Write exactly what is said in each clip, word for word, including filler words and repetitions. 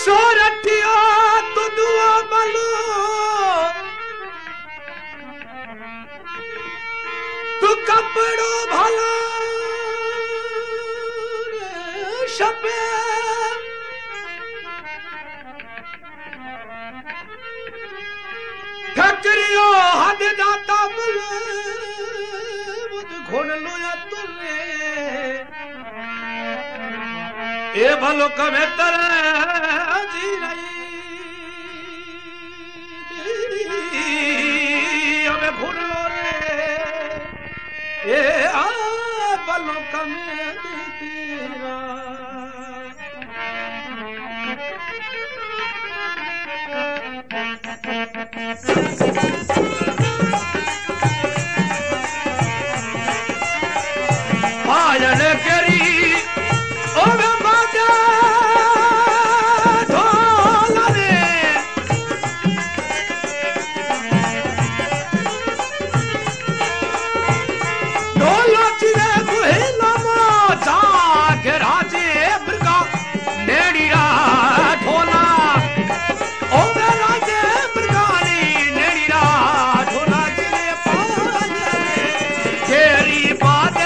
सोरठिया तू दुआ बलो तू कपड़ो भला शपे ठकरियो हद दाता बले मुझ घोड़ लो या तुले ए भलो कमे तरह जी रही हमें घोड़ लो रे ए आ भलो कमे तेरा पायल करी ओ वे बाजा ढोला रे ढोला चिरे गुहेला मा जाग राजे बिरगा नेड़ी रा ढोला ओ वे राजे बिरगा नेड़ी रा ढोला चिरे पायल केरी बाजे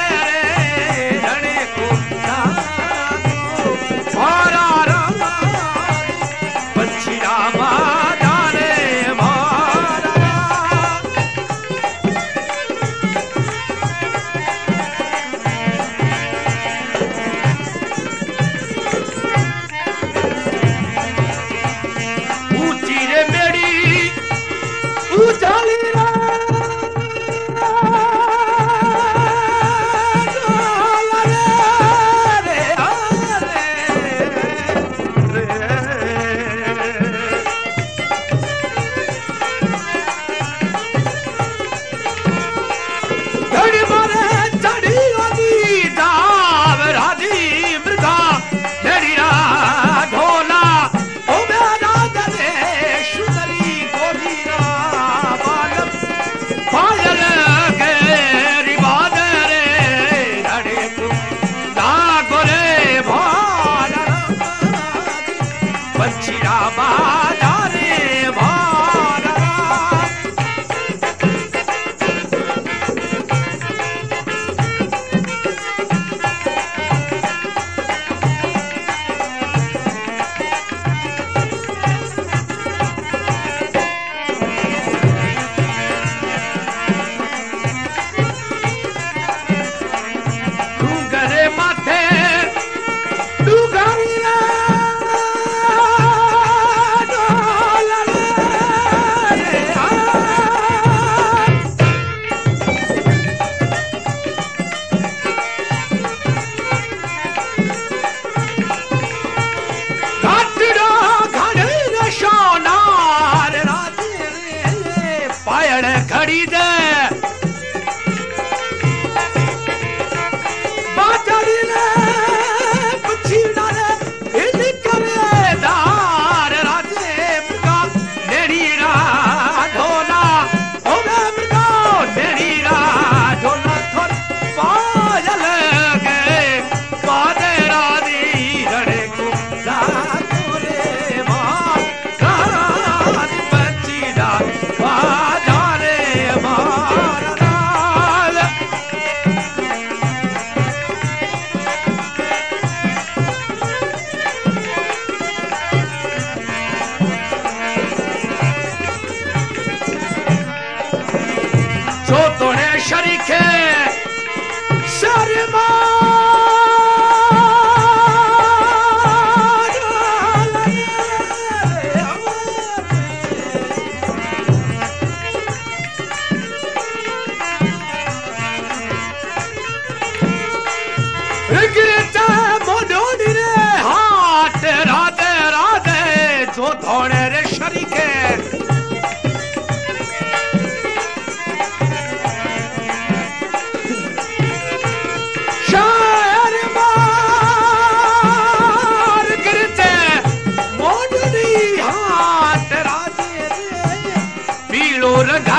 खड़ी दे बाजारी ने पछी डाले इन करे दार राजे मुका नेड़ी रा ढोला ओ वे मुका नेड़ी रा ढोला थोर पायल के बादे रादी रड़े को ला तोरे मां राज पछी डाल शरीके शर्मा गिरता मोडोनी रे हाथ राधे राधे जो धोने रे शरीके रंगा